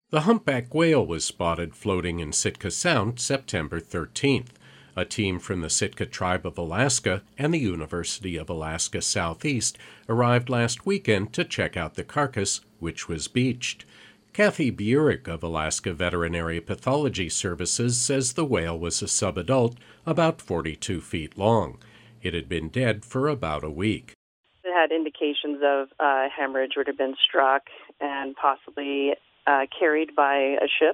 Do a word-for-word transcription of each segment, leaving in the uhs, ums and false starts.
The humpback whale was spotted floating in Sitka Sound September thirteenth. A team from the Sitka Tribe of Alaska and the University of Alaska Southeast arrived last weekend to check out the carcass, which was beached. Kathy Burek of Alaska Veterinary Pathology Services says the whale was a subadult, about forty-two feet long. It had been dead for about a week. It had indications of uh, hemorrhage would have been struck and possibly uh, carried by a ship.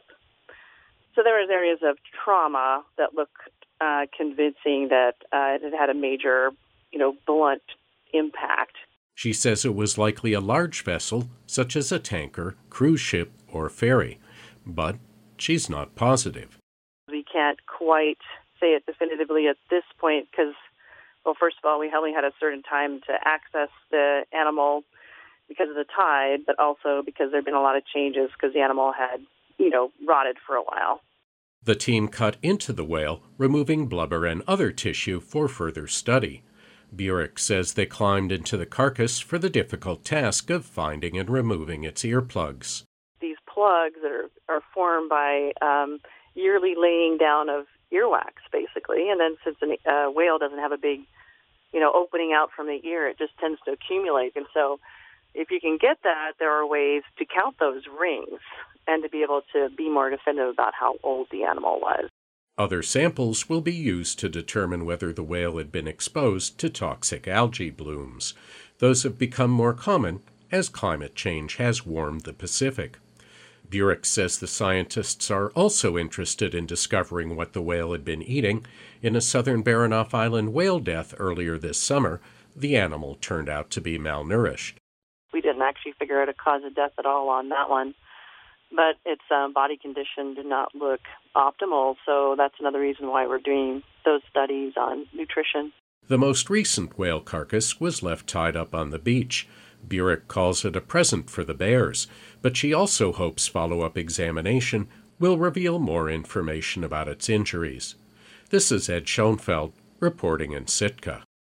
So there was areas of trauma that looked uh, convincing that uh, it had had a major, you know, blunt impact. She says it was likely a large vessel, such as a tanker, cruise ship, or ferry. But she's not positive. We can't quite say it definitively at this point because, well, first of all, we only had a certain time to access the animal because of the tide, but also because there had been a lot of changes because the animal had, you know, rotted for a while. The team cut into the whale, removing blubber and other tissue for further study. Burek says they climbed into the carcass for the difficult task of finding and removing its earplugs. These plugs are, are formed by um, yearly laying down of earwax, basically, and then since a uh, whale doesn't have a big, you know, opening out from the ear, it just tends to accumulate. And so if you can get that, there are ways to count those rings and to be able to be more definitive about how old the animal was. Other samples will be used to determine whether the whale had been exposed to toxic algae blooms. Those have become more common as climate change has warmed the Pacific. Burek says the scientists are also interested in discovering what the whale had been eating. In a southern Baranof Island whale death earlier this summer, the animal turned out to be malnourished. We didn't actually figure out a cause of death at all on that one, but its um, body condition did not look optimal, so that's another reason why we're doing those studies on nutrition. The most recent whale carcass was left tied up on the beach. Burek calls it a present for the bears, but she also hopes follow-up examination will reveal more information about its injuries. This is Ed Schoenfeld reporting in Sitka.